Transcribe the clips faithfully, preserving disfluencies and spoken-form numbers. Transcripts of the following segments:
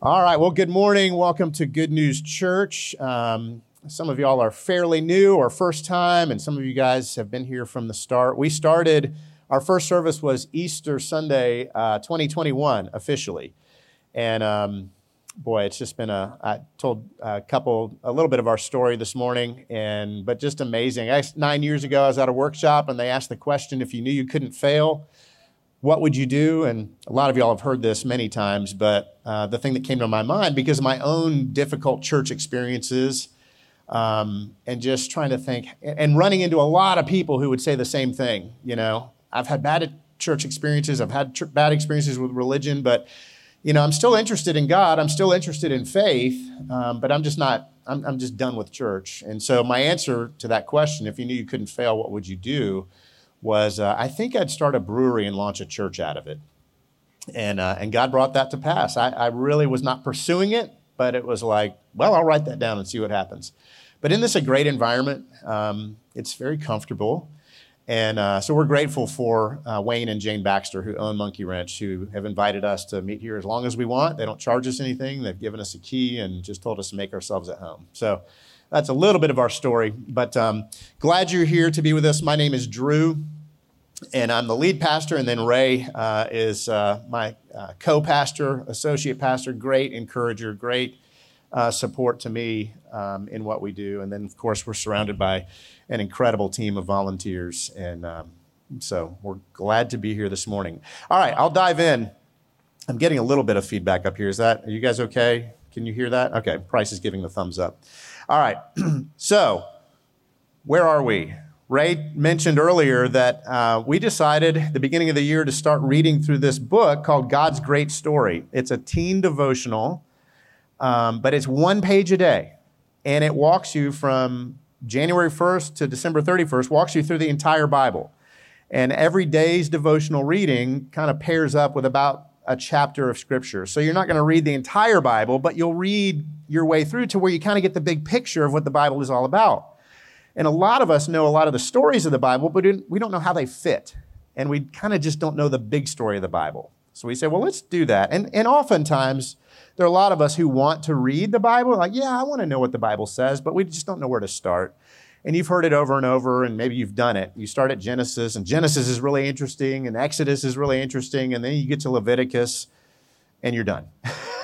All right, well, good morning. Welcome to Good News Church. Um, some of y'all are fairly new or first time, and some of you guys have been here from the start. We started, our first service was Easter Sunday, uh, twenty twenty-one, officially. And um, boy, it's just been a, I told a couple, a little bit of our story this morning, and but just amazing. I, nine years ago, I was at a workshop, and they asked the question, if you knew you couldn't fail, what would you do? And a lot of y'all have heard this many times, but uh, the thing that came to my mind, because of my own difficult church experiences, um, and just trying to think, and running into a lot of people who would say the same thing. You know, I've had bad church experiences, I've had tr- bad experiences with religion, but you know, I'm still interested in God, I'm still interested in faith, um, but I'm just not, I'm, I'm just done with church. And so my answer to that question, if you knew you couldn't fail, what would you do? was uh, I think I'd start a brewery and launch a church out of it. And uh, and God brought that to pass. I, I really was not pursuing it, but it was like, well, I'll write that down and see what happens. But in this a great environment, um, it's very comfortable. And uh, so we're grateful for uh, Wayne and Jane Baxter, who own Monkey Wrench, who have invited us to meet here as long as we want. They don't charge us anything. They've given us a key and just told us to make ourselves at home. So that's a little bit of our story, but um, glad you're here to be with us. My name is Drew, and I'm the lead pastor, and then Ray uh, is uh, my uh, co-pastor, associate pastor, great encourager, great uh, support to me um, in what we do. And then, of course, we're surrounded by an incredible team of volunteers, and um, so we're glad to be here this morning. All right, I'll dive in. I'm getting a little bit of feedback up here. Is that, are you guys okay? Can you hear that? Okay, Price is giving the thumbs up. All right, so where are we? Ray mentioned earlier that uh, we decided at the beginning of the year to start reading through this book called God's Great Story. It's a teen devotional, um, but it's one page a day, and it walks you from January first to December thirty-first, walks you through the entire Bible. And every day's devotional reading kind of pairs up with about a chapter of Scripture. So you're not going to read the entire Bible, but you'll read your way through to where you kind of get the big picture of what the Bible is all about. And a lot of us know a lot of the stories of the Bible, but we don't know how they fit. And we kind of just don't know the big story of the Bible. So we say, well, let's do that. And, and oftentimes, there are a lot of us who want to read the Bible, like, yeah, I want to know what the Bible says, but we just don't know where to start. And you've heard it over and over, and maybe you've done it. You start at Genesis, and Genesis is really interesting, and Exodus is really interesting, and then you get to Leviticus, and you're done.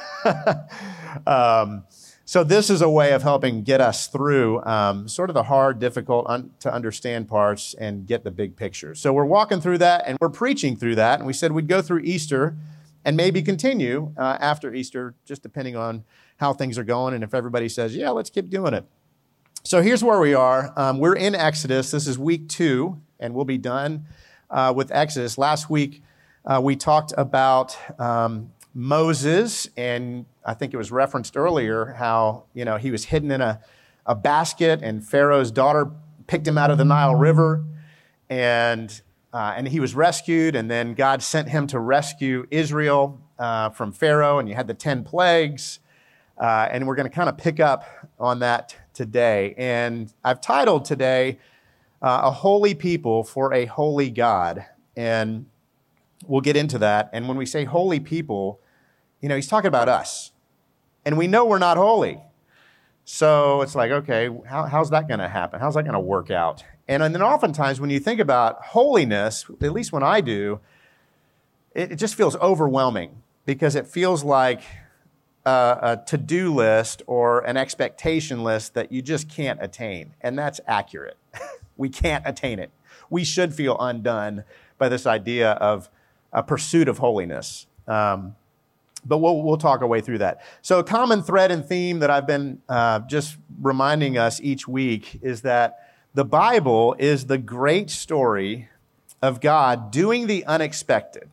um, so this is a way of helping get us through um, sort of the hard, difficult un- to understand parts and get the big picture. So we're walking through that, and we're preaching through that, and we said we'd go through Easter and maybe continue uh, after Easter, just depending on how things are going, and if everybody says, yeah, let's keep doing it. So here's where we are. Um, we're in Exodus. This is week two, and we'll be done uh, with Exodus. Last week, uh, we talked about um, Moses, and I think it was referenced earlier how, you know, he was hidden in a, a basket, and Pharaoh's daughter picked him out of the Nile River, and uh, and he was rescued, and then God sent him to rescue Israel uh, from Pharaoh, and you had the ten plagues, uh, and we're going to kind of pick up on that today. And I've titled today, uh, A Holy People for a Holy God. And we'll get into that. And when we say holy people, you know, he's talking about us. And we know we're not holy. So it's like, okay, how, how's that going to happen? How's that going to work out? And, and then oftentimes when you think about holiness, at least when I do, it, it just feels overwhelming because it feels like Uh, a to-do list or an expectation list that you just can't attain. And that's accurate. We can't attain it. We should feel undone by this idea of a pursuit of holiness. Um, but we'll, we'll talk our way through that. So a common thread and theme that I've been uh, just reminding us each week is that the Bible is the great story of God doing the unexpected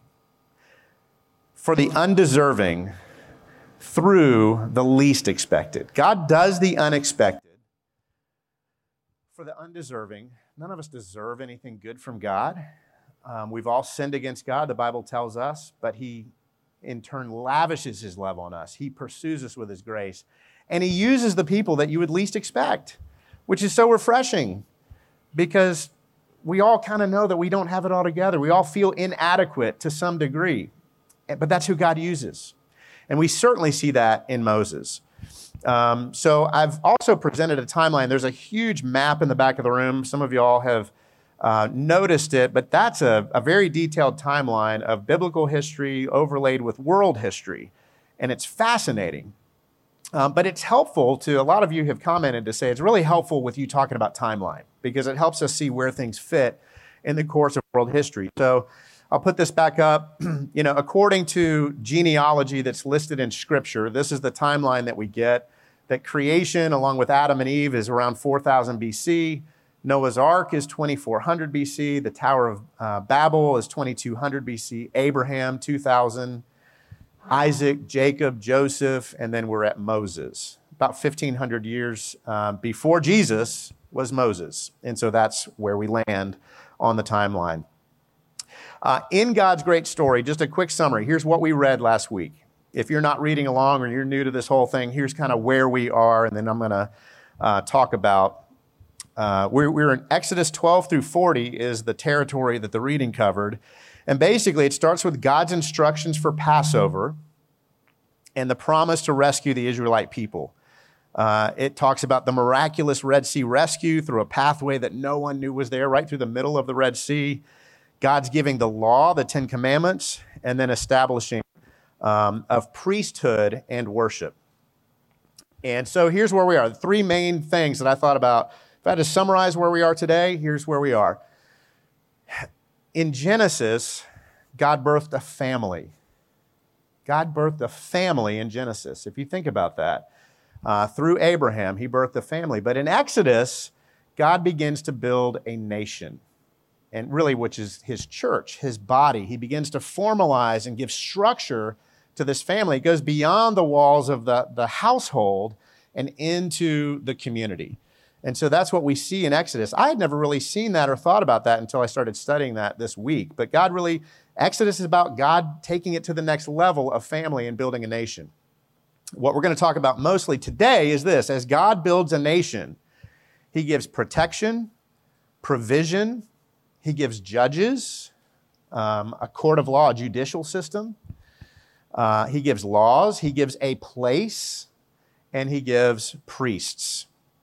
for the undeserving through the least expected. God does the unexpected for the undeserving. None of us deserve anything good from God. Um, we've all sinned against God, the Bible tells us, but he in turn lavishes his love on us. He pursues us with his grace, and he uses the people that you would least expect, which is so refreshing because we all kind of know that we don't have it all together. We all feel inadequate to some degree, but that's who God uses. And we certainly see that in Moses. Um, so I've also presented a timeline. There's a huge map in the back of the room. Some of y'all have uh, noticed it, but that's a, a very detailed timeline of biblical history overlaid with world history. And it's fascinating. Um, but it's helpful to, a lot of you have commented to say, it's really helpful with you talking about timeline because it helps us see where things fit in the course of world history. So I'll put this back up. You know, according to genealogy that's listed in Scripture, this is the timeline that we get, that creation, along with Adam and Eve, is around four thousand B C. Noah's Ark is twenty-four hundred B C. The Tower of uh, Babel is twenty-two hundred B C. Abraham, two thousand. Isaac, Jacob, Joseph, and then we're at Moses. About fifteen hundred years um, before Jesus was Moses. And so that's where we land on the timeline. Uh, in God's great story, just a quick summary. Here's what we read last week. If you're not reading along or you're new to this whole thing, here's kind of where we are, and then I'm going to uh, talk about. Uh, we're, we're in Exodus twelve through forty is the territory that the reading covered. And basically, it starts with God's instructions for Passover and the promise to rescue the Israelite people. Uh, it talks about the miraculous Red Sea rescue through a pathway that no one knew was there, right through the middle of the Red Sea. God's giving the law, the Ten Commandments, and then establishing um, of priesthood and worship. And so here's where we are. The three main things that I thought about. If I had to summarize where we are today, here's where we are. In Genesis, God birthed a family. God birthed a family in Genesis. If you think about that, uh, through Abraham, he birthed a family. But in Exodus, God begins to build a nation, and really, which is his church, his body. He begins to formalize and give structure to this family. It goes beyond the walls of the, the household and into the community. And so that's what we see in Exodus. I had never really seen that or thought about that until I started studying that this week. But God really, Exodus is about God taking it to the next level of family and building a nation. What we're going to talk about mostly today is this. As God builds a nation, he gives protection, provision, he gives judges, um, a court of law, a judicial system. Uh, he gives laws, he gives a place, and he gives priests.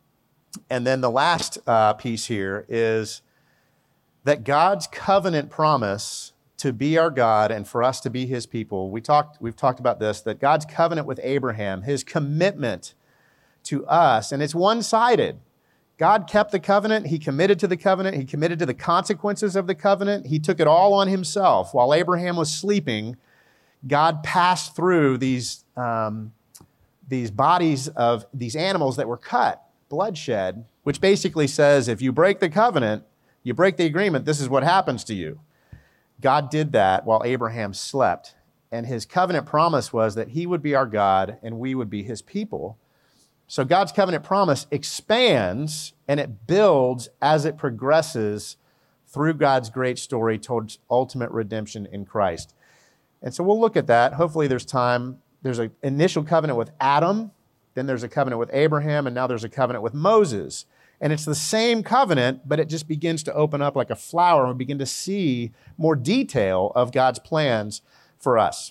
And then the last uh, piece here is that God's covenant promise to be our God and for us to be his people. We talked, we've talked about this, that God's covenant with Abraham, his commitment to us, and it's one-sided. God kept the covenant. He committed to the covenant. He committed to the consequences of the covenant. He took it all on himself. While Abraham was sleeping, God passed through these, um, these bodies of these animals that were cut, bloodshed, which basically says if you break the covenant, you break the agreement, this is what happens to you. God did that while Abraham slept. And his covenant promise was that he would be our God and we would be his people. So God's covenant promise expands and it builds as it progresses through God's great story towards ultimate redemption in Christ. And so we'll look at that. Hopefully there's time. There's an initial covenant with Adam, then there's a covenant with Abraham, and now there's a covenant with Moses. And it's the same covenant, but it just begins to open up like a flower and we begin to see more detail of God's plans for us.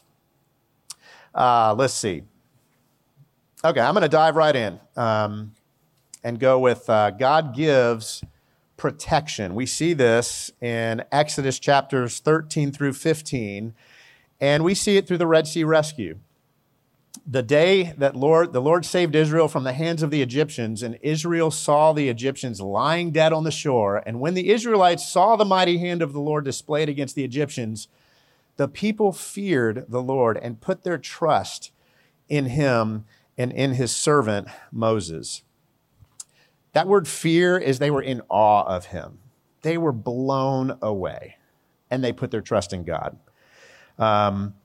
Uh, let's see. Okay, I'm going to dive right in um, and go with uh, God gives protection. We see this in Exodus chapters thirteen through fifteen, and we see it through the Red Sea rescue. The day that Lord, the Lord saved Israel from the hands of the Egyptians, and Israel saw the Egyptians lying dead on the shore. And when the Israelites saw the mighty hand of the Lord displayed against the Egyptians, the people feared the Lord and put their trust in him and in his servant Moses. That word fear is they were in awe of him. They were blown away, and they put their trust in God. Um,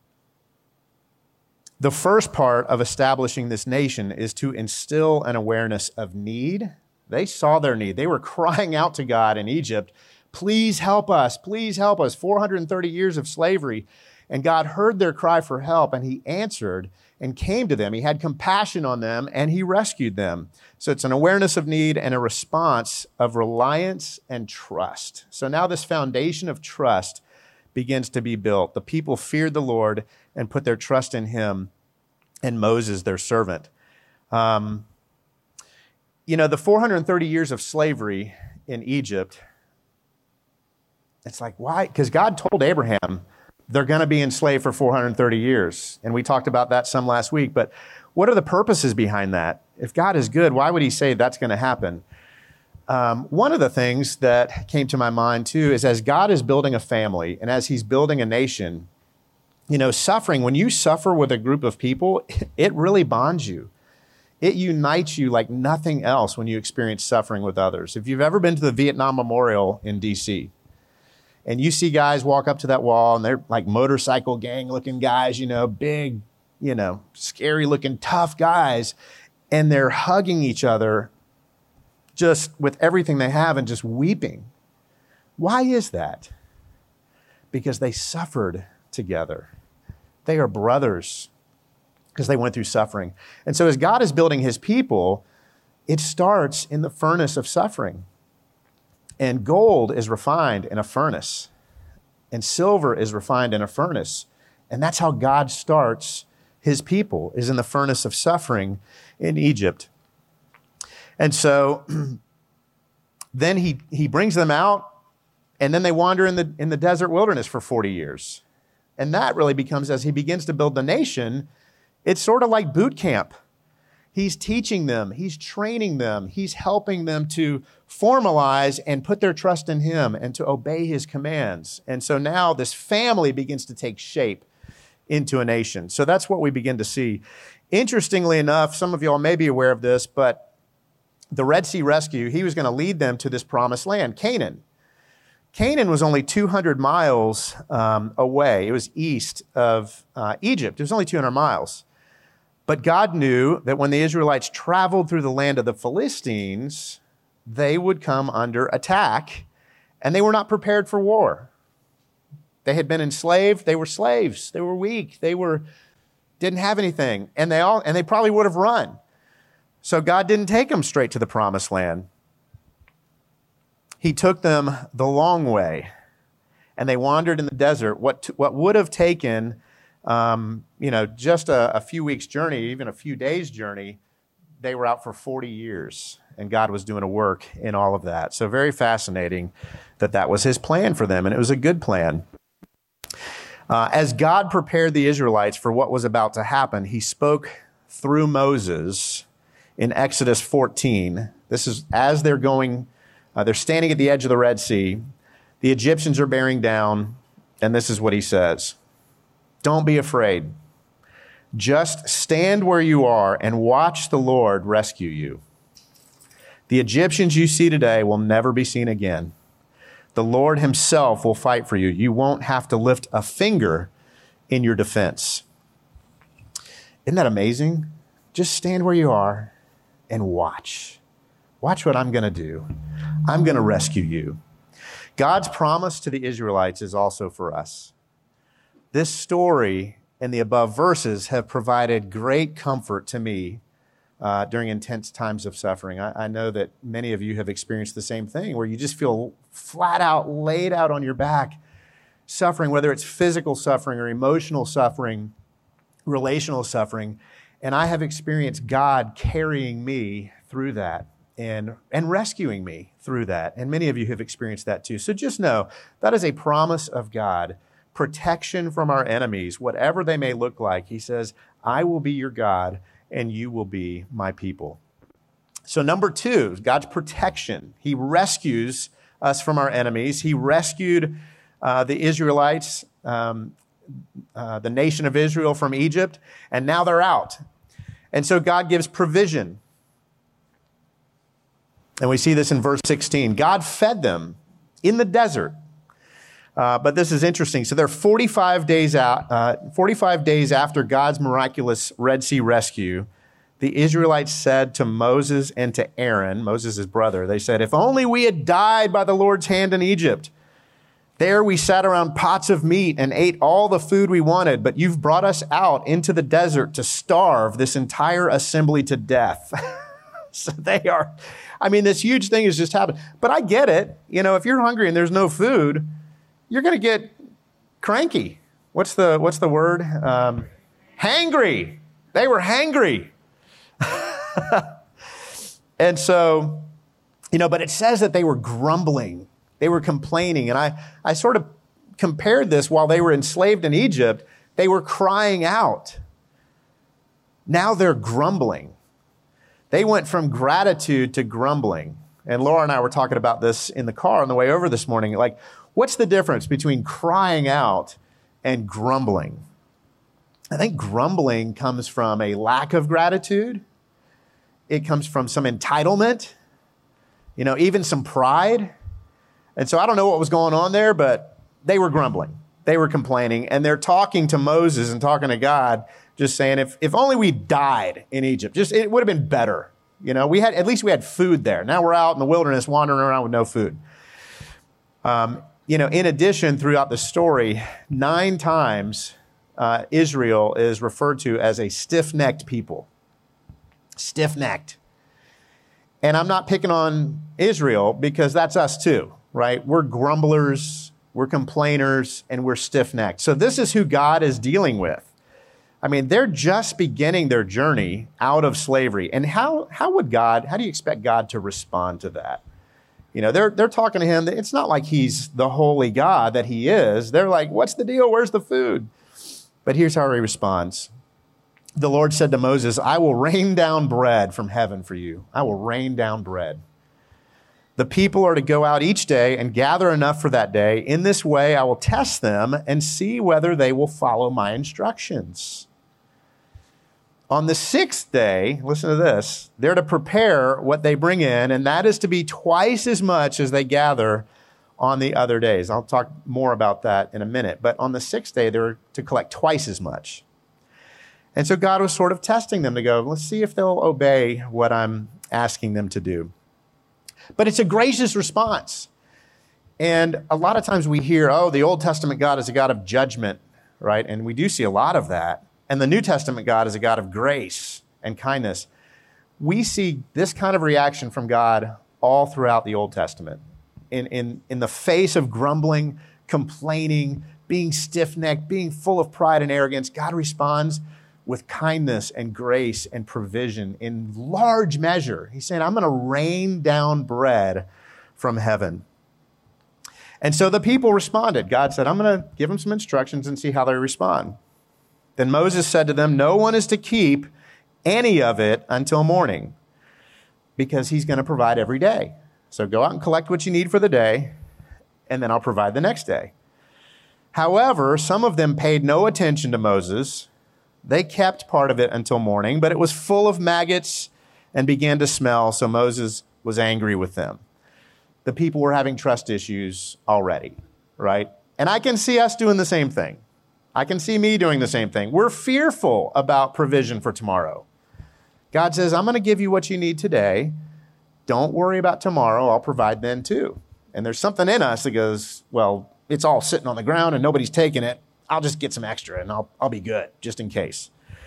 The first part of establishing this nation is to instill an awareness of need. They saw their need. They were crying out to God in Egypt, please help us, please help us. four hundred thirty years of slavery. And God heard their cry for help, and he answered and came to them. He had compassion on them, and he rescued them. So it's an awareness of need and a response of reliance and trust. So now this foundation of trust begins to be built. The people feared the Lord and put their trust in him and Moses, their servant. Um, you know, the four hundred thirty years of slavery in Egypt, it's like, why? Because God told Abraham they're going to be enslaved for four hundred thirty years. And we talked about that some last week. But what are the purposes behind that? If God is good, why would he say that's going to happen? Um, one of the things that came to my mind too is as God is building a family and as he's building a nation, you know, suffering, when you suffer with a group of people, it really bonds you. It unites you like nothing else when you experience suffering with others. If you've ever been to the Vietnam Memorial in D C, and you see guys walk up to that wall and they're like motorcycle gang looking guys, you know, big, you know, scary looking tough guys, and they're hugging each other just with everything they have and just weeping. Why is that? Because they suffered together. They are brothers because they went through suffering. And so as God is building his people, it starts in the furnace of suffering. And gold is refined in a furnace. And silver is refined in a furnace. And that's how God starts his people, is in the furnace of suffering in Egypt. And so then he, he brings them out, and then they wander in the, in the desert wilderness for forty years. And that really becomes, as he begins to build the nation, it's sort of like boot camp. He's teaching them, he's training them, he's helping them to formalize and put their trust in him and to obey his commands. And so now this family begins to take shape into a nation. So that's what we begin to see. Interestingly enough, some of y'all may be aware of this, but the Red Sea Rescue, he was going to lead them to this promised land, Canaan. Canaan was only two hundred miles um, away. It was east of uh, Egypt. It was only two hundred miles. But God knew that when the Israelites traveled through the land of the Philistines, they would come under attack, and they were not prepared for war. They had been enslaved. They were slaves. They were weak. They were didn't have anything, and they all and they probably would have run. So God didn't take them straight to the promised land. He took them the long way, and they wandered in the desert. What what would have taken, um, you know, just a, a few weeks' journey, even a few days' journey, they were out for forty years, and God was doing a work in all of that. So very fascinating that that was his plan for them, and it was a good plan. Uh, as God prepared the Israelites for what was about to happen, he spoke through Moses in Exodus fourteen. This is as they're going, uh, they're standing at the edge of the Red Sea. The Egyptians are bearing down, and this is what he says. Don't be afraid. Just stand where you are and watch the Lord rescue you. The Egyptians you see today will never be seen again. The Lord himself will fight for you. You won't have to lift a finger in your defense. Isn't that amazing? Just stand where you are and watch. Watch what I'm going to do. I'm going to rescue you. God's promise to the Israelites is also for us. This story and the above verses have provided great comfort to me uh, during intense times of suffering. I, I know that many of you have experienced the same thing, where you just feel flat out laid out on your back, suffering, whether it's physical suffering or emotional suffering, relational suffering. And I have experienced God carrying me through that and, and rescuing me through that. And many of you have experienced that too. So just know that is a promise of God. Protection from our enemies, whatever they may look like. He says, I will be your God and you will be my people. So number two, God's protection. He rescues us from our enemies. He rescued uh, the Israelites, um, uh, the nation of Israel from Egypt, and now they're out. And so God gives provision. And we see this in verse sixteen. God fed them in the desert. Uh, but this is interesting. So they're forty-five days out, uh, forty-five days after God's miraculous Red Sea rescue. The Israelites said to Moses and to Aaron, Moses' brother, they said, if only we had died by the Lord's hand in Egypt. There we sat around pots of meat and ate all the food we wanted, but you've brought us out into the desert to starve this entire assembly to death. So they are, I mean, this huge thing has just happened. But I get it. You know, if you're hungry and there's no food, you're going to get cranky. What's the what's the word? Um, hangry, They were hangry. And so, you know, but it says that they were grumbling. They were complaining. And I, I sort of compared this while they were enslaved in Egypt. They were crying out. Now they're grumbling. They went from gratitude to grumbling. And Laura and I were talking about this in the car on the way over this morning. Like, what's the difference between crying out and grumbling? I think grumbling comes from a lack of gratitude. It comes from some entitlement, you know, even some pride. And so I don't know what was going on there, but they were grumbling. They were complaining, and they're talking to Moses and talking to God, just saying, if, if only we died in Egypt, just it would have been better. You know, we had, at least we had food there. Now we're out in the wilderness wandering around with no food. Um, you know, in addition, throughout the story, nine times uh, Israel is referred to as a stiff-necked people. Stiff-necked. And I'm not picking on Israel because that's us too, right? We're grumblers, we're complainers, and we're stiff-necked. So this is who God is dealing with. I mean, they're just beginning their journey out of slavery. And how, how would God, how do you expect God to respond to that? You know, they're, they're talking to him. It's not like he's the holy God that he is. They're like, what's the deal? Where's the food? But here's how he responds. The Lord said to Moses, I will rain down bread from heaven for you. I will rain down bread. The people are to go out each day and gather enough for that day. In this way, I will test them and see whether they will follow my instructions. On the sixth day, listen to this, they're to prepare what they bring in, and that is to be twice as much as they gather on the other days. I'll talk more about that in a minute. But on the sixth day, they're to collect twice as much. And so God was sort of testing them to go, let's see if they'll obey what I'm asking them to do. But it's a gracious response. And a lot of times we hear, oh, the Old Testament God is a God of judgment, right? And we do see a lot of that. And the New Testament God is a God of grace and kindness. We see this kind of reaction from God all throughout the Old Testament. In, in, in the face of grumbling, complaining, being stiff-necked, being full of pride and arrogance, God responds with kindness and grace and provision in large measure. He's saying, I'm going to rain down bread from heaven. And so the people responded. God said, I'm going to give them some instructions and see how they respond. Then Moses said to them, no one is to keep any of it until morning, because he's going to provide every day. So go out and collect what you need for the day, and then I'll provide the next day. However, some of them paid no attention to Moses. They kept part of it until morning, but it was full of maggots and began to smell, so Moses was angry with them. The people were having trust issues already, right? And I can see us doing the same thing. I can see me doing the same thing. We're fearful about provision for tomorrow. God says, I'm going to give you what you need today. Don't worry about tomorrow. I'll provide then too. And there's something in us that goes, well, it's all sitting on the ground and nobody's taking it. I'll just get some extra and I'll, I'll be good, just in case.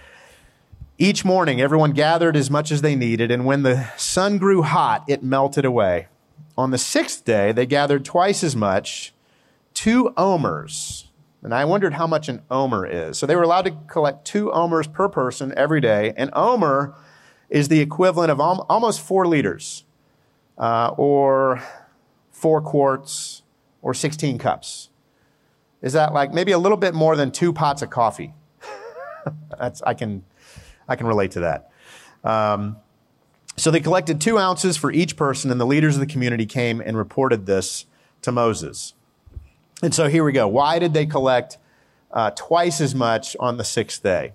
Each morning, everyone gathered as much as they needed, and when the sun grew hot, it melted away. On the sixth day, they gathered twice as much, two omers. And I wondered how much an omer is. So they were allowed to collect two omers per person every day. An omer is the equivalent of al- almost four liters, uh, or four quarts, or sixteen cups. Is that like maybe a little bit more than two pots of coffee? That's I can I can relate to that. Um, so they collected two ounces for each person, and the leaders of the community came and reported this to Moses. And so here we go. Why did they collect uh, twice as much on the sixth day?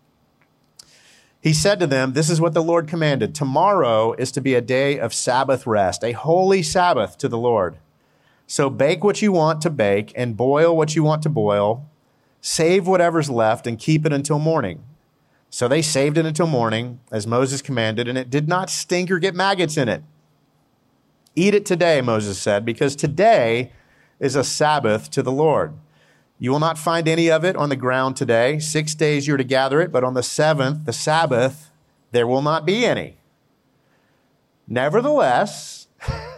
He said to them, this is what the Lord commanded. Tomorrow is to be a day of Sabbath rest, a holy Sabbath to the Lord. So bake what you want to bake and boil what you want to boil. Save whatever's left and keep it until morning. So they saved it until morning, as Moses commanded, and it did not stink or get maggots in it. Eat it today, Moses said, because today is a Sabbath to the Lord. You will not find any of it on the ground today. Six days you're to gather it, but on the seventh, the Sabbath, there will not be any. Nevertheless,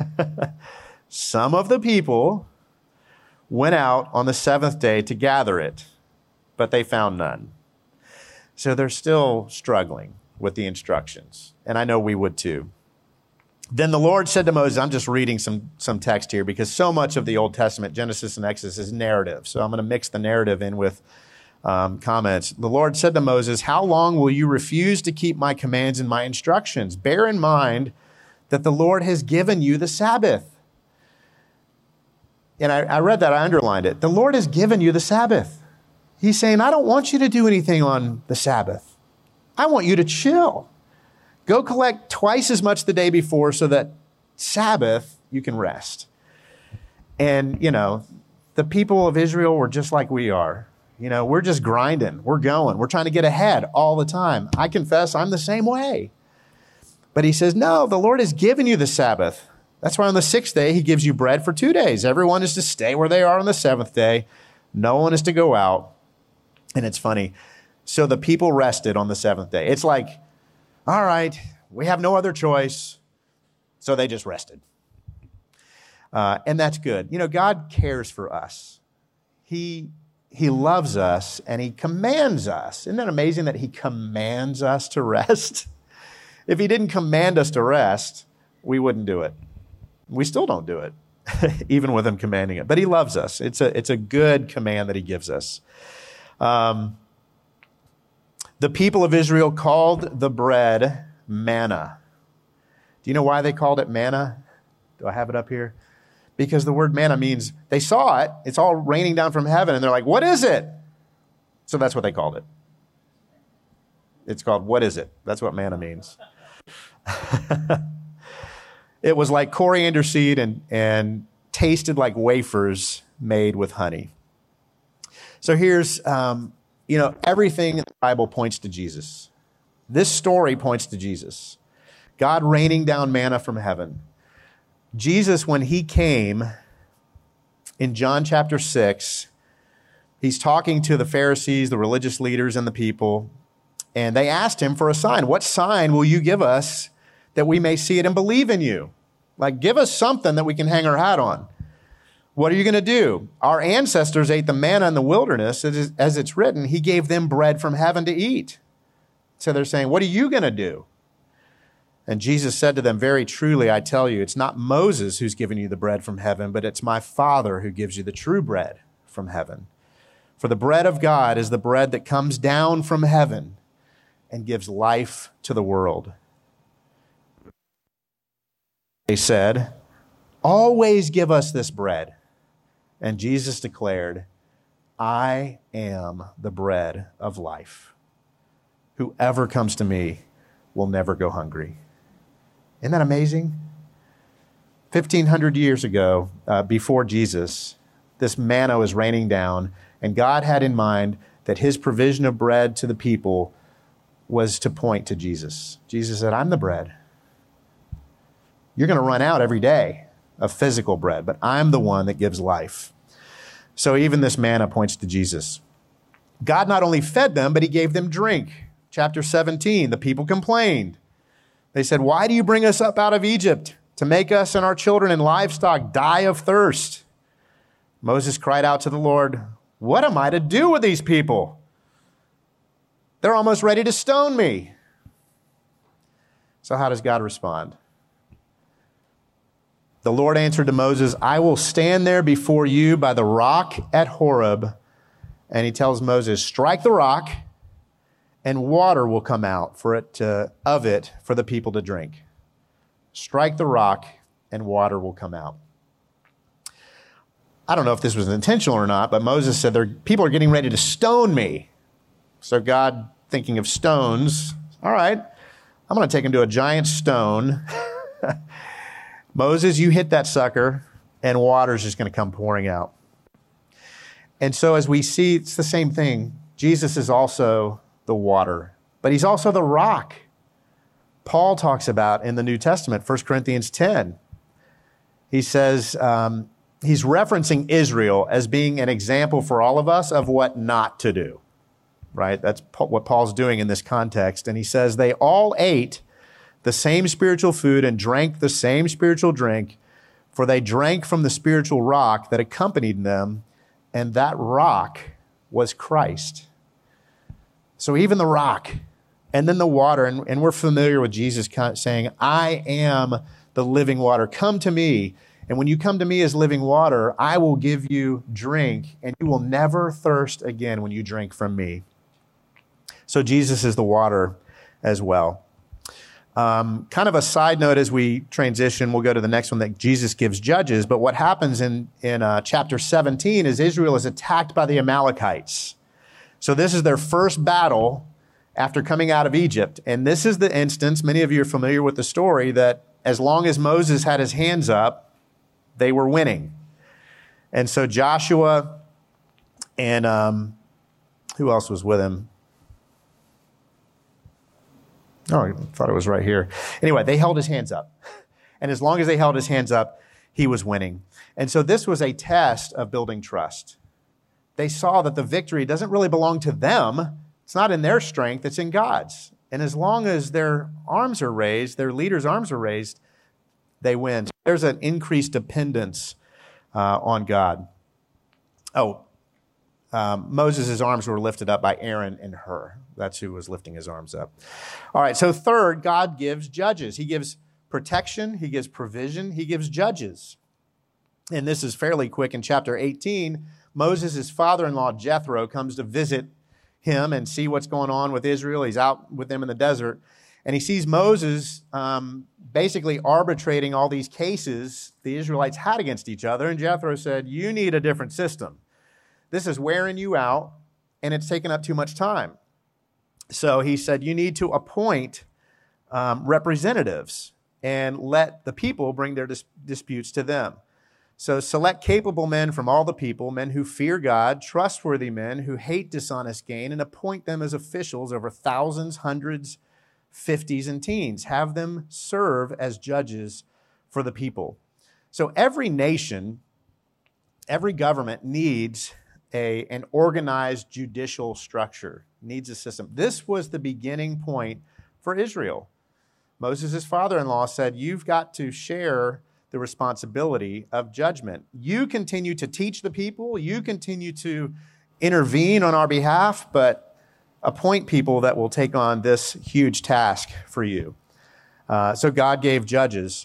some of the people went out on the seventh day to gather it, but they found none. So they're still struggling with the instructions. And I know we would too. Then the Lord said to Moses, I'm just reading some, some text here because so much of the Old Testament, Genesis and Exodus, is narrative. So I'm going to mix the narrative in with um, comments. The Lord said to Moses, how long will you refuse to keep my commands and my instructions? Bear in mind that the Lord has given you the Sabbath. And I, I read that, I underlined it. The Lord has given you the Sabbath. He's saying, I don't want you to do anything on the Sabbath. I want you to chill. Go collect twice as much the day before so that Sabbath you can rest. And, you know, the people of Israel were just like we are. You know, we're just grinding. We're going. We're trying to get ahead all the time. I confess I'm the same way. But he says, no, the Lord has given you the Sabbath. That's why on the sixth day, he gives you bread for two days. Everyone is to stay where they are on the seventh day. No one is to go out. And it's funny. So the people rested on the seventh day. It's like, all right, we have no other choice. So they just rested. Uh, and that's good. You know, God cares for us. He, he loves us and he commands us. Isn't that amazing that he commands us to rest? If he didn't command us to rest, we wouldn't do it. We still don't do it, even with him commanding it. But he loves us. It's a, it's a good command that he gives us. Um, the people of Israel called the bread manna. Do you know why they called it manna? Do I have it up here? Because the word manna means they saw it. It's all raining down from heaven. And they're like, what is it? So that's what they called it. It's called, what is it? That's what manna means. It was like coriander seed and, and tasted like wafers made with honey. So here's, um, you know, everything in the Bible points to Jesus. This story points to Jesus. God raining down manna from heaven. Jesus, when he came in John chapter six, he's talking to the Pharisees, the religious leaders, and the people, and they asked him for a sign. What sign will you give us that we may see it and believe in you? Like, give us something that we can hang our hat on. What are you going to do? Our ancestors ate the manna in the wilderness. As it's written, he gave them bread from heaven to eat. So they're saying, what are you going to do? And Jesus said to them, very truly, I tell you, it's not Moses who's given you the bread from heaven, but it's my Father who gives you the true bread from heaven. For the bread of God is the bread that comes down from heaven and gives life to the world. They said, always give us this bread. And Jesus declared, I am the bread of life. Whoever comes to me will never go hungry. Isn't that amazing? fifteen hundred years ago, uh, before Jesus, this manna was raining down, and God had in mind that his provision of bread to the people was to point to Jesus. Jesus said, I'm the bread. You're going to run out every day of physical bread, but I'm the one that gives life. So even this manna points to Jesus. God not only fed them, but he gave them drink. Chapter seventeen, the people complained. They said, why do you bring us up out of Egypt to make us and our children and livestock die of thirst? Moses cried out to the Lord, what am I to do with these people? They're almost ready to stone me. So how does God respond? The Lord answered to Moses, I will stand there before you by the rock at Horeb. And he tells Moses, strike the rock and water will come out for it to, of it for the people to drink. Strike the rock and water will come out. I don't know if this was intentional or not, but Moses said, people are getting ready to stone me. So God, thinking of stones, all right, I'm going to take him to a giant stone. Moses, you hit that sucker, and water's just going to come pouring out. And so as we see, it's the same thing. Jesus is also the water, but he's also the rock. Paul talks about in the New Testament, First Corinthians ten. He says, um, he's referencing Israel as being an example for all of us of what not to do, right? That's what Paul's doing in this context. And he says, they all ate the same spiritual food and drank the same spiritual drink, for they drank from the spiritual rock that accompanied them, and that rock was Christ. So even the rock and then the water, and, and we're familiar with Jesus saying, I am the living water. Come to me. And when you come to me as living water, I will give you drink, and you will never thirst again when you drink from me. So Jesus is the water as well. Um, kind of a side note as we transition, we'll go to the next one, that Jesus gives judges. But what happens in, in uh, chapter seventeen is Israel is attacked by the Amalekites. So this is their first battle after coming out of Egypt. And this is the instance, many of you are familiar with the story, that as long as Moses had his hands up, they were winning. And so Joshua and um, who else was with him? Oh, I thought it was right here. Anyway, they held his hands up. And as long as they held his hands up, he was winning. And so this was a test of building trust. They saw that the victory doesn't really belong to them. It's not in their strength, it's in God's. And as long as their arms are raised, their leaders' arms are raised, they win. So there's an increased dependence uh, on God. Oh, Um, Moses' arms were lifted up by Aaron and Hur. That's who was lifting his arms up. All right, so third, God gives judges. He gives protection, he gives provision, he gives judges. And this is fairly quick. In chapter eighteen, Moses' father-in-law Jethro comes to visit him and see what's going on with Israel. He's out with them in the desert. And he sees Moses um, basically arbitrating all these cases the Israelites had against each other. And Jethro said, you need a different system. This is wearing you out, and it's taking up too much time. So he said, you need to appoint um, representatives and let the people bring their dis- disputes to them. So select capable men from all the people, men who fear God, trustworthy men who hate dishonest gain, and appoint them as officials over thousands, hundreds, fifties, and teens. Have them serve as judges for the people. So every nation, every government needs A, an organized judicial structure, needs a system. This was the beginning point for Israel. Moses' father-in-law said, you've got to share the responsibility of judgment. You continue to teach the people, you continue to intervene on our behalf, but appoint people that will take on this huge task for you. Uh, so God gave judges.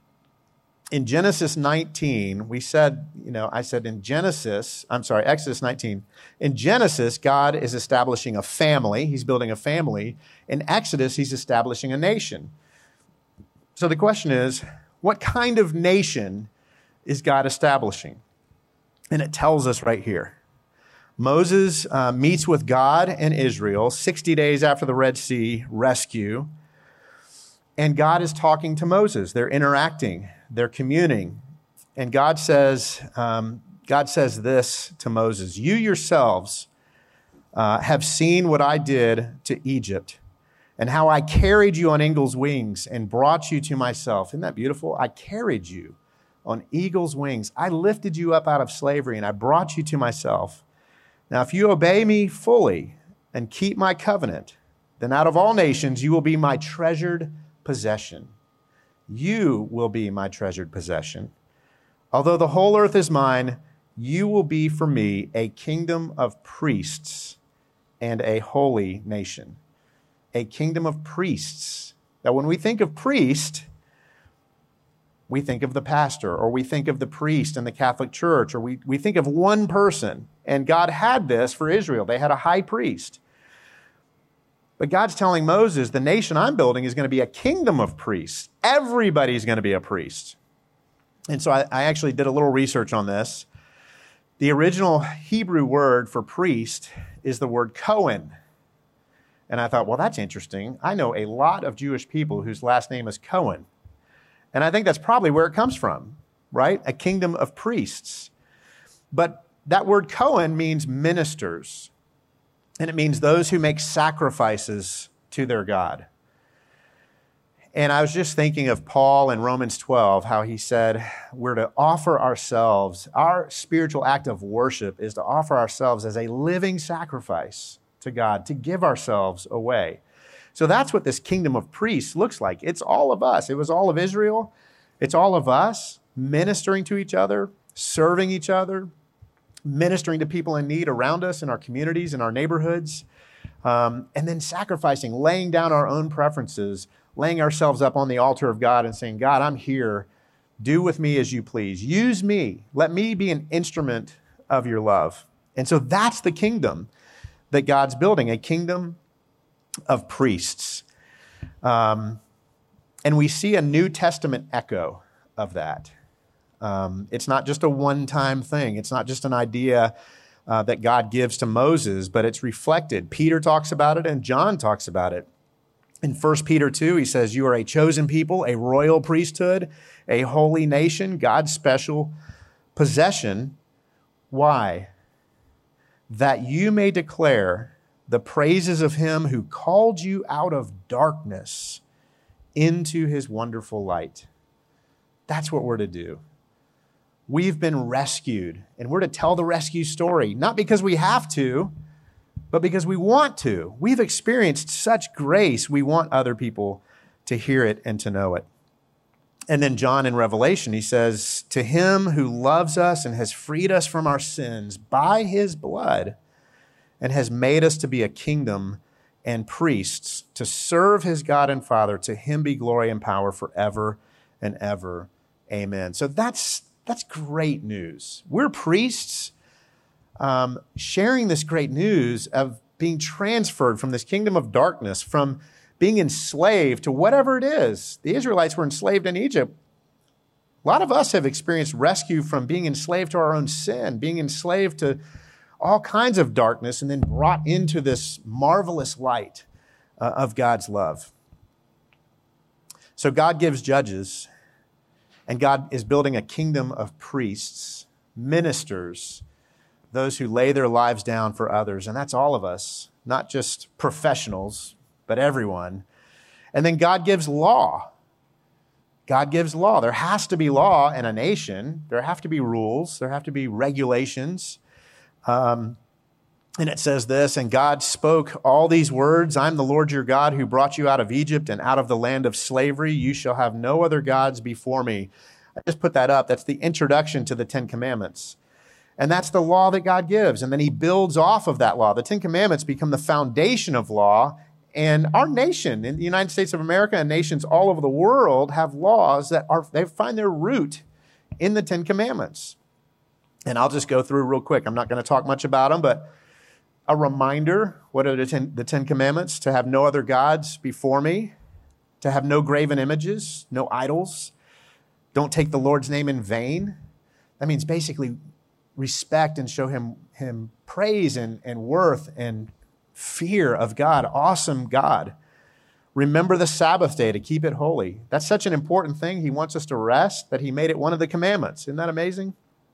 In Genesis nineteen, we said, you know, I said in Genesis, I'm sorry, Exodus nineteen. In Genesis, God is establishing a family. He's building a family. In Exodus, he's establishing a nation. So the question is, what kind of nation is God establishing? And it tells us right here. Moses uh, meets with God and Israel sixty days after the Red Sea rescue. And God is talking to Moses. They're interacting. They're communing. And God says, um, God says this to Moses, you yourselves uh, have seen what I did to Egypt and how I carried you on eagle's wings and brought you to myself. Isn't that beautiful? I carried you on eagle's wings. I lifted you up out of slavery and I brought you to myself. Now, if you obey me fully and keep my covenant, then out of all nations you will be my treasured possession. You will be my treasured possession. Although the whole earth is mine, you will be for me a kingdom of priests and a holy nation. A kingdom of priests. Now, when we think of priest, we think of the pastor, or we think of the priest in the Catholic Church, or we, we think of one person. And God had this for Israel. They had a high priest. But God's telling Moses, the nation I'm building is going to be a kingdom of priests. Everybody's going to be a priest. And so I, I actually did a little research on this. The original Hebrew word for priest is the word Cohen. And I thought, well, that's interesting. I know a lot of Jewish people whose last name is Cohen. And I think that's probably where it comes from, right? A kingdom of priests. But that word Cohen means ministers. And it means those who make sacrifices to their God. And I was just thinking of Paul in Romans twelve, how he said we're to offer ourselves. Our spiritual act of worship is to offer ourselves as a living sacrifice to God, to give ourselves away. So that's what this kingdom of priests looks like. It's all of us. It was all of Israel. It's all of us ministering to each other, serving each other, ministering to people in need around us in our communities, in our neighborhoods. Um, and then sacrificing, laying down our own preferences, laying ourselves up on the altar of God and saying, God, I'm here. Do with me as you please. Use me. Let me be an instrument of your love. And so that's the kingdom that God's building, a kingdom of priests. Um, and we see a New Testament echo of that. Um, it's not just a one-time thing. It's not just an idea uh, that God gives to Moses, but it's reflected. Peter talks about it and John talks about it. In First Peter two, he says, you are a chosen people, a royal priesthood, a holy nation, God's special possession. Why? That you may declare the praises of him who called you out of darkness into his wonderful light. That's what we're to do. We've been rescued, and we're to tell the rescue story, not because we have to, but because we want to. We've experienced such grace, we want other people to hear it and to know it. And then John in Revelation, he says, to him who loves us and has freed us from our sins by his blood and has made us to be a kingdom and priests to serve his God and Father, to him be glory and power forever and ever. Amen. So that's that's great news. We're priests um, sharing this great news of being transferred from this kingdom of darkness, from being enslaved to whatever it is. The Israelites were enslaved in Egypt. A lot of us have experienced rescue from being enslaved to our own sin, being enslaved to all kinds of darkness, and then brought into this marvelous light uh, of God's love. So God gives judges, and God is building a kingdom of priests, ministers, those who lay their lives down for others. And that's all of us, not just professionals, but everyone. And then God gives law. God gives law. There has to be law in a nation. There have to be rules. There have to be regulations. Um, and it says this, and God spoke all these words, I'm the Lord your God who brought you out of Egypt and out of the land of slavery. You shall have no other gods before me. I just put that up. That's the introduction to the Ten Commandments. And that's the law that God gives. And then he builds off of that law. The Ten Commandments become the foundation of law. And our nation, in the United States of America and nations all over the world, have laws that are they find their root in the Ten Commandments. And I'll just go through real quick. I'm not going to talk much about them, but a reminder, what are the ten, the Ten Commandments? To have no other gods before me, to have no graven images, no idols. Don't take the Lord's name in vain. That means basically respect and show him, him praise and, and worth and fear of God, awesome God. Remember the Sabbath day to keep it holy. That's such an important thing. He wants us to rest that he made it one of the commandments. Isn't that amazing?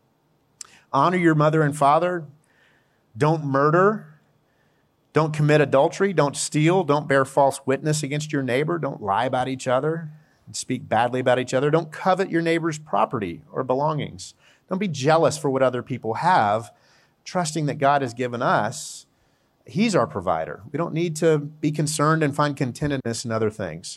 Honor your mother and father. Don't murder. Don't commit adultery. Don't steal. Don't bear false witness against your neighbor. Don't lie about each other and speak badly about each other. Don't covet your neighbor's property or belongings. Don't be jealous for what other people have, trusting that God has given us. He's our provider. We don't need to be concerned and find contentedness in other things.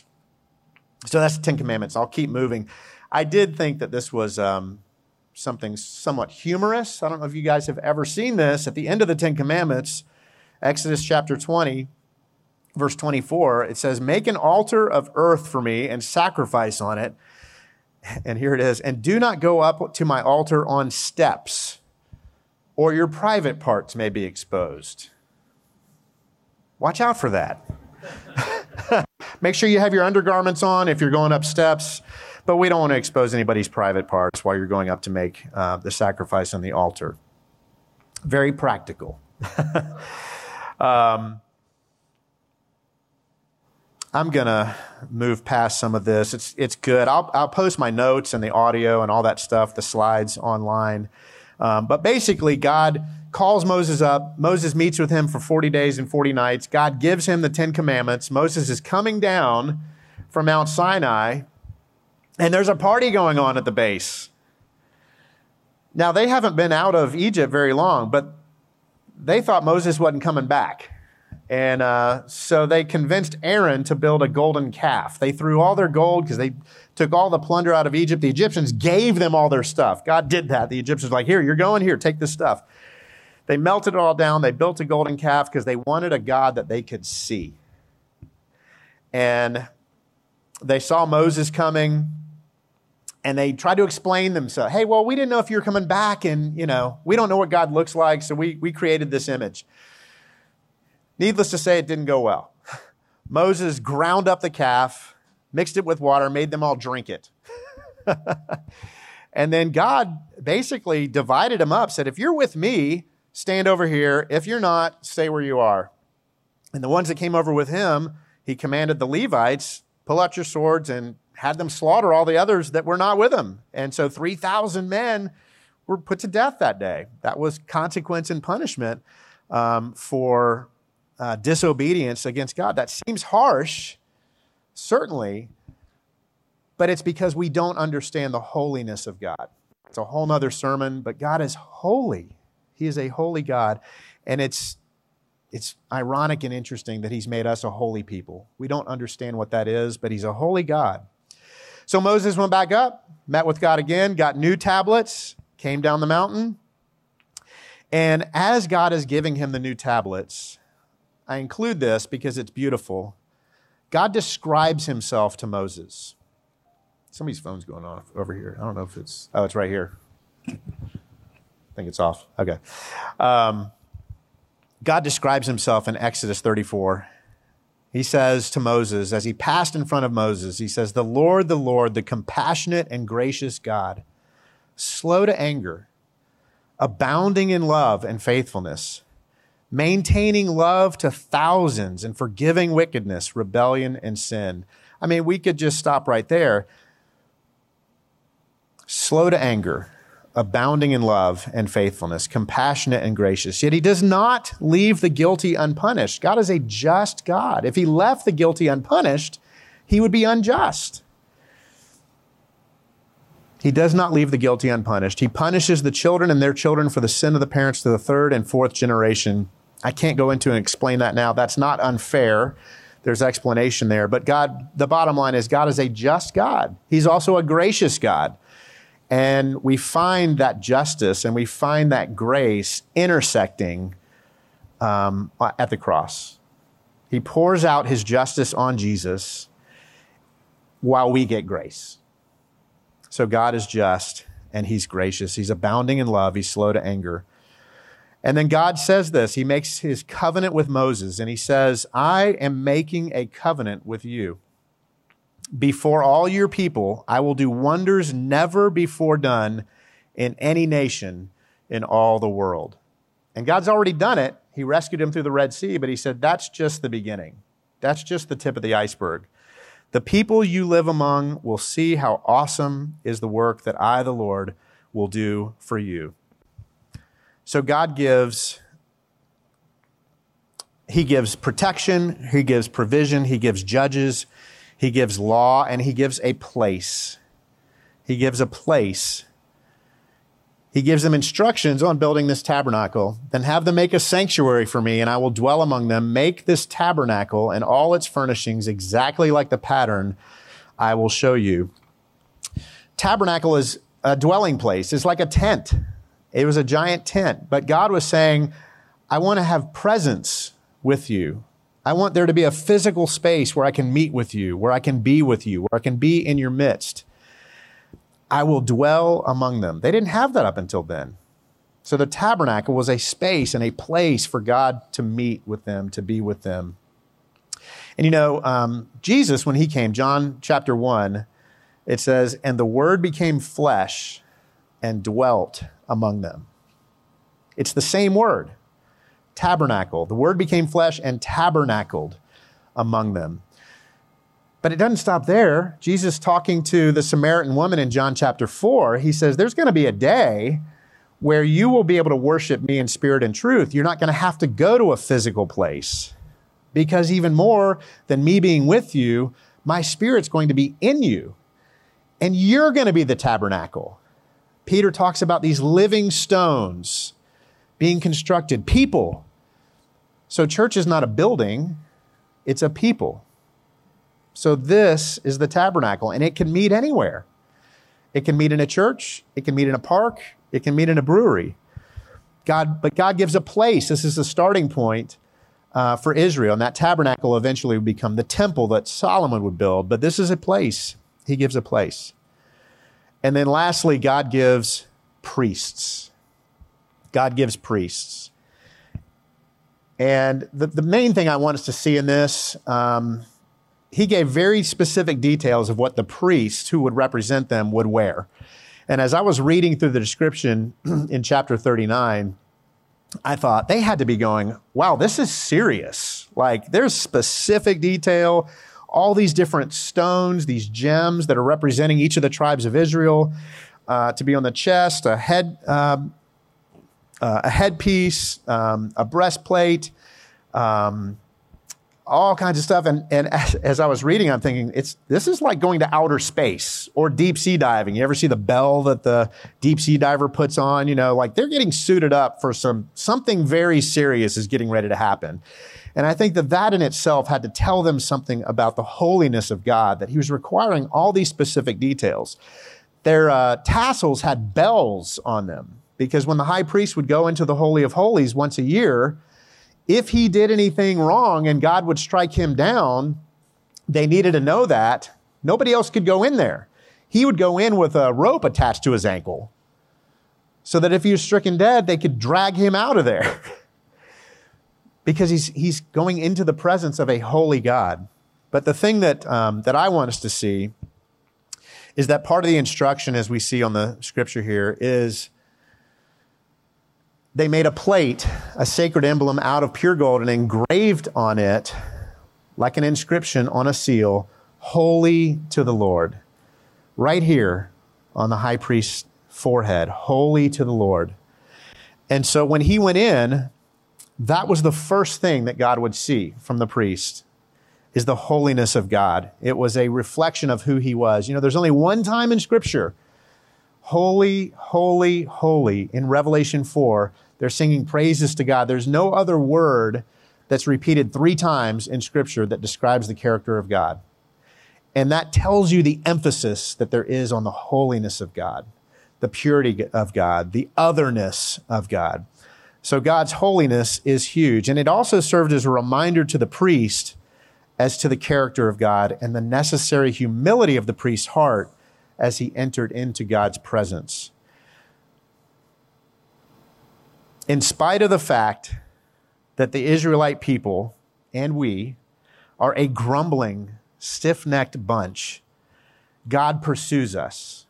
So that's the Ten Commandments. I'll keep moving. I did think that this was um, something somewhat humorous. I don't know if you guys have ever seen this. At the end of the Ten Commandments, Exodus chapter twenty, verse twenty-four, it says, make an altar of earth for me and sacrifice on it. And here it is. And do not go up to my altar on steps, or your private parts may be exposed. Watch out for that. Make sure you have your undergarments on if you're going up steps, but we don't want to expose anybody's private parts while you're going up to make uh, the sacrifice on the altar. Very practical. um, I'm going to move past some of this. It's it's good. I'll, I'll post my notes and the audio and all that stuff, the slides online. Um, but basically, God calls Moses up. Moses meets with him for forty days and forty nights. God gives him the Ten Commandments. Moses is coming down from Mount Sinai, and there's a party going on at the base. Now, they haven't been out of Egypt very long, but they thought Moses wasn't coming back. And uh, so they convinced Aaron to build a golden calf. They threw all their gold because they took all the plunder out of Egypt. The Egyptians gave them all their stuff. God did that. The Egyptians were like, here, you're going here, take this stuff. They melted it all down. They built a golden calf because they wanted a God that they could see. And they saw Moses coming, and they tried to explain themselves. Hey, well, we didn't know if you were coming back, and, you know, we don't know what God looks like, so we, we created this image. Needless to say, it didn't go well. Moses ground up the calf, mixed it with water, made them all drink it. And then God basically divided them up, said, if you're with me, stand over here. If you're not, stay where you are. And the ones that came over with him, he commanded the Levites, pull out your swords, and had them slaughter all the others that were not with him. And so three thousand men were put to death that day. That was consequence and punishment um, for uh, disobedience against God. That seems harsh, certainly, but it's because we don't understand the holiness of God. It's a whole nother sermon, but God is holy. He is a holy God, and it's It's ironic and interesting that he's made us a holy people. We don't understand what that is, but he's a holy God. So Moses went back up, met with God again, got new tablets, came down the mountain. And as God is giving him the new tablets, I include this because it's beautiful. God describes himself to Moses. Somebody's phone's going off over here. I don't know if it's, oh, it's right here. I think it's off. Okay. Um, God describes himself in Exodus thirty-four. He says to Moses, as he passed in front of Moses, he says, the Lord, the Lord, the compassionate and gracious God, slow to anger, abounding in love and faithfulness, maintaining love to thousands and forgiving wickedness, rebellion, and sin. I mean, we could just stop right there. Slow to anger, abounding in love and faithfulness, compassionate and gracious. Yet he does not leave the guilty unpunished. God is a just God. If he left the guilty unpunished, he would be unjust. He does not leave the guilty unpunished. He punishes the children and their children for the sin of the parents to the third and fourth generation. I can't go into and explain that now. That's not unfair. There's explanation there. But God, the bottom line is God is a just God. He's also a gracious God. And we find that justice and we find that grace intersecting um, at the cross. He pours out his justice on Jesus while we get grace. So God is just and he's gracious. He's abounding in love. He's slow to anger. And then God says this. He makes his covenant with Moses and he says, I am making a covenant with you. Before all your people, I will do wonders never before done in any nation in all the world. And God's already done it. He rescued him through the Red Sea, but he said, that's just the beginning. That's just the tip of the iceberg. The people you live among will see how awesome is the work that I, the Lord, will do for you. So God gives, he gives protection, he gives provision, he gives judges, he gives law, and he gives a place. He gives a place. He gives them instructions on building this tabernacle. Then have them make a sanctuary for me, and I will dwell among them. Make this tabernacle and all its furnishings exactly like the pattern I will show you. Tabernacle is a dwelling place. It's like a tent. It was a giant tent. But God was saying, I want to have presence with you. I want there to be a physical space where I can meet with you, where I can be with you, where I can be in your midst. I will dwell among them. They didn't have that up until then. So the tabernacle was a space and a place for God to meet with them, to be with them. And you know, um, Jesus, when he came, John chapter one, it says, and the word became flesh and dwelt among them. It's the same word. Tabernacle. The word became flesh and tabernacled among them. But it doesn't stop there. Jesus talking to the Samaritan woman in John chapter four, he says, there's going to be a day where you will be able to worship me in spirit and truth. You're not going to have to go to a physical place because even more than me being with you, my spirit's going to be in you and you're going to be the tabernacle. Peter talks about these living stones being constructed, people. So church is not a building, it's a people. So this is the tabernacle, and it can meet anywhere. It can meet in a church, it can meet in a park, it can meet in a brewery. God, but God gives a place. This is the starting point uh, for Israel. And that tabernacle eventually would become the temple that Solomon would build. But this is a place. He gives a place. And then lastly, God gives priests. God gives priests. And the, the main thing I want us to see in this, um, he gave very specific details of what the priests who would represent them would wear. And as I was reading through the description in chapter thirty-nine, I thought they had to be going, wow, this is serious. Like there's specific detail, all these different stones, these gems that are representing each of the tribes of Israel, uh, to be on the chest, a head, um, uh, a headpiece, um, a breastplate, um, all kinds of stuff. And, and as, as I was reading, I'm thinking, it's this is like going to outer space or deep sea diving. You ever see the bell that the deep sea diver puts on? You know, like they're getting suited up for some something very serious is getting ready to happen. And I think that that in itself had to tell them something about the holiness of God, that he was requiring all these specific details. Their uh, tassels had bells on them because when the high priest would go into the Holy of Holies once a year, if he did anything wrong and God would strike him down, they needed to know that. Nobody else could go in there. He would go in with a rope attached to his ankle so that if he was stricken dead, they could drag him out of there because he's, he's going into the presence of a holy God. But the thing that, um, that I want us to see is that part of the instruction, as we see on the scripture here, is they made a plate, a sacred emblem out of pure gold, and engraved on it, like an inscription on a seal, holy to the Lord. Right here on the high priest's forehead, holy to the Lord. And so when he went in, that was the first thing that God would see from the priest, is the holiness of God. It was a reflection of who he was. You know, there's only one time in Scripture, holy, holy, holy. In Revelation four, they're singing praises to God. There's no other word that's repeated three times in Scripture that describes the character of God. And that tells you the emphasis that there is on the holiness of God, the purity of God, the otherness of God. So God's holiness is huge. And it also served as a reminder to the priest as to the character of God and the necessary humility of the priest's heart as he entered into God's presence. In spite of the fact that the Israelite people and we are a grumbling, stiff-necked bunch, God pursues us.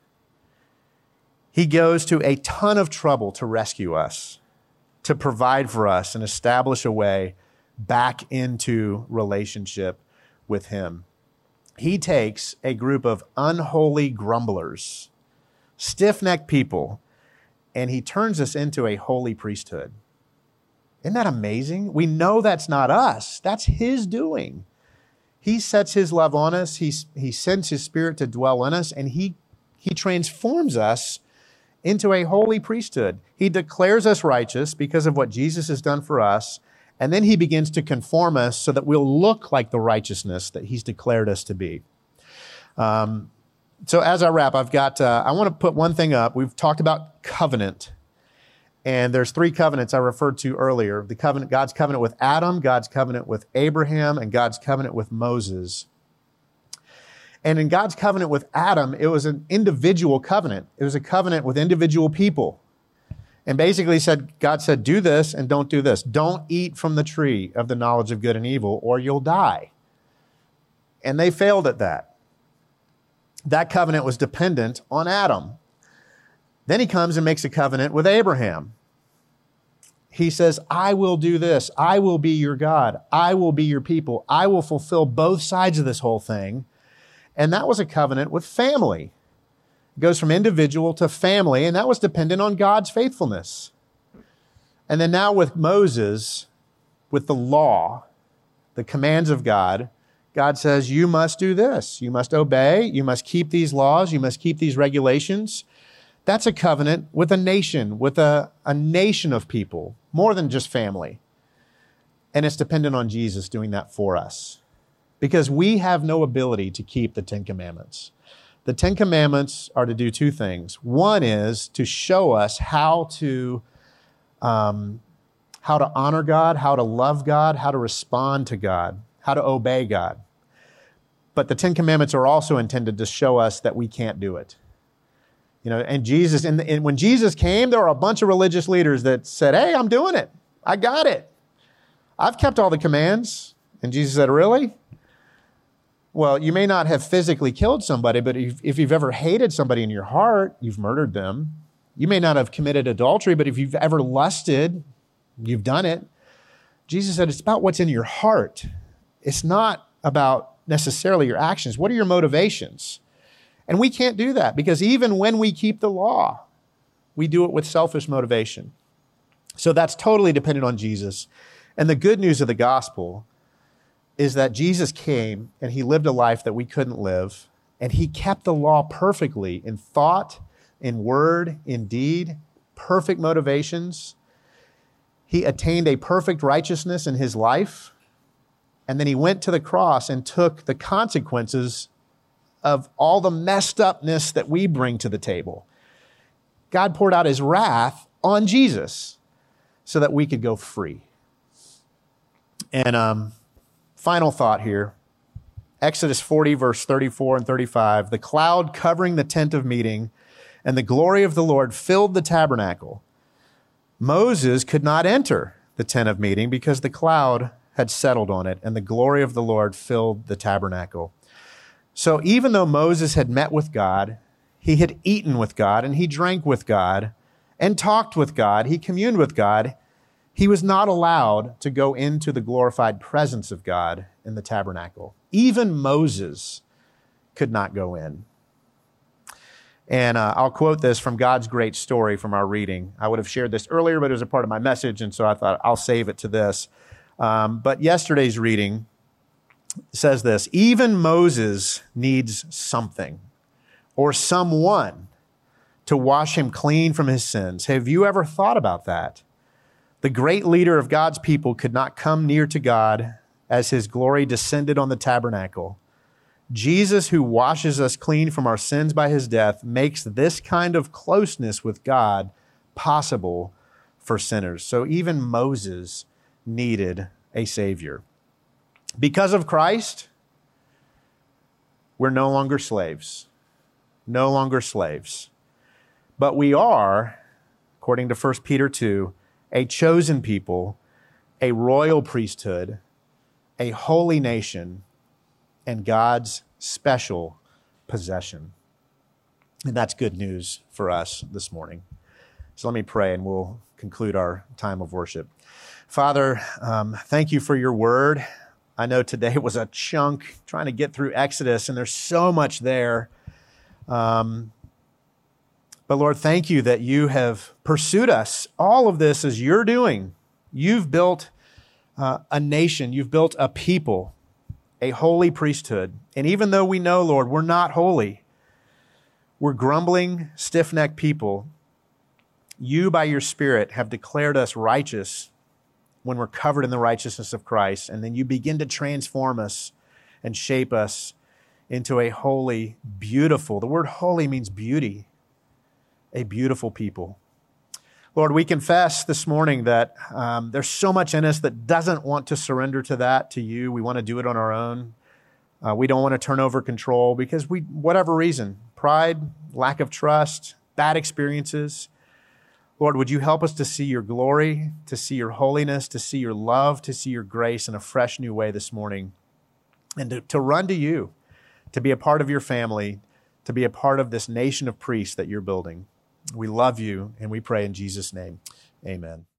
He goes to a ton of trouble to rescue us, to provide for us and establish a way back into relationship with him. He takes a group of unholy grumblers, stiff-necked people, and he turns us into a holy priesthood. Isn't that amazing? We know that's not us. That's his doing. He sets his love on us. He, he sends his Spirit to dwell in us, and he, he transforms us into a holy priesthood. He declares us righteous because of what Jesus has done for us, and then he begins to conform us so that we'll look like the righteousness that he's declared us to be. Um, so as I wrap, I've got, uh, I want to put one thing up. We've talked about covenant, and there's three covenants I referred to earlier. The covenant, God's covenant with Adam, God's covenant with Abraham, and God's covenant with Moses. And in God's covenant with Adam, it was an individual covenant. It was a covenant with individual people. And basically said, God said, do this and don't do this. Don't eat from the tree of the knowledge of good and evil or you'll die. And they failed at that. That covenant was dependent on Adam. Then he comes and makes a covenant with Abraham. He says, I will do this. I will be your God. I will be your people. I will fulfill both sides of this whole thing. And that was a covenant with family. It goes from individual to family, and that was dependent on God's faithfulness. And then now with Moses, with the law, the commands of God, God says, you must do this. You must obey. You must keep these laws. You must keep these regulations. That's a covenant with a nation, with a, a nation of people, more than just family. And it's dependent on Jesus doing that for us, because we have no ability to keep the Ten Commandments. The Ten Commandments are to do two things. One is to show us how to um, how to honor God, how to love God, how to respond to God, how to obey God. But the Ten Commandments are also intended to show us that we can't do it. You know, and Jesus, and, and when Jesus came, there were a bunch of religious leaders that said, hey, I'm doing it. I got it. I've kept all the commands. And Jesus said, really? Well, you may not have physically killed somebody, but if, if you've ever hated somebody in your heart, you've murdered them. You may not have committed adultery, but if you've ever lusted, you've done it. Jesus said, it's about what's in your heart. It's not about necessarily your actions. What are your motivations? And we can't do that because even when we keep the law, we do it with selfish motivation. So that's totally dependent on Jesus. And the good news of the gospel is that Jesus came and he lived a life that we couldn't live, and he kept the law perfectly in thought, in word, in deed, perfect motivations. He attained a perfect righteousness in his life, and then he went to the cross and took the consequences of all the messed upness that we bring to the table. God poured out his wrath on Jesus so that we could go free. And um, final thought here, Exodus forty, verse thirty-four and thirty-five, the cloud covering the tent of meeting and the glory of the Lord filled the tabernacle. Moses could not enter the tent of meeting because the cloud had settled on it and the glory of the Lord filled the tabernacle. So even though Moses had met with God, he had eaten with God, and he drank with God, and talked with God, he communed with God, he was not allowed to go into the glorified presence of God in the tabernacle. Even Moses could not go in. And uh, I'll quote this from God's great story from our reading. I would have shared this earlier, but it was a part of my message, and so I thought I'll save it to this. Um, but yesterday's reading says this, even Moses needs something or someone to wash him clean from his sins. Have you ever thought about that? The great leader of God's people could not come near to God as his glory descended on the tabernacle. Jesus, who washes us clean from our sins by his death, makes this kind of closeness with God possible for sinners. So even Moses needed a Savior. Because of Christ, we're no longer slaves. No longer slaves. But we are, according to First Peter two, a chosen people, a royal priesthood, a holy nation, and God's special possession. And that's good news for us this morning. So let me pray and we'll conclude our time of worship. Father, um, thank you for your word. I know today was a chunk trying to get through Exodus, and there's so much there. Um, but Lord, thank you that you have pursued us. All of this is your doing. You've built uh, a nation. You've built a people, a holy priesthood. And even though we know, Lord, we're not holy, we're grumbling, stiff-necked people, you, by your Spirit, have declared us righteous when we're covered in the righteousness of Christ. And then you begin to transform us and shape us into a holy, beautiful, the word holy means beauty, a beautiful people. Lord, we confess this morning that um, there's so much in us that doesn't want to surrender to that, to you. We want to do it on our own. Uh, we don't want to turn over control because we, whatever reason, pride, lack of trust, bad experiences. Lord, would you help us to see your glory, to see your holiness, to see your love, to see your grace in a fresh new way this morning, and to, to run to you, to be a part of your family, to be a part of this nation of priests that you're building. We love you, and we pray in Jesus' name. Amen.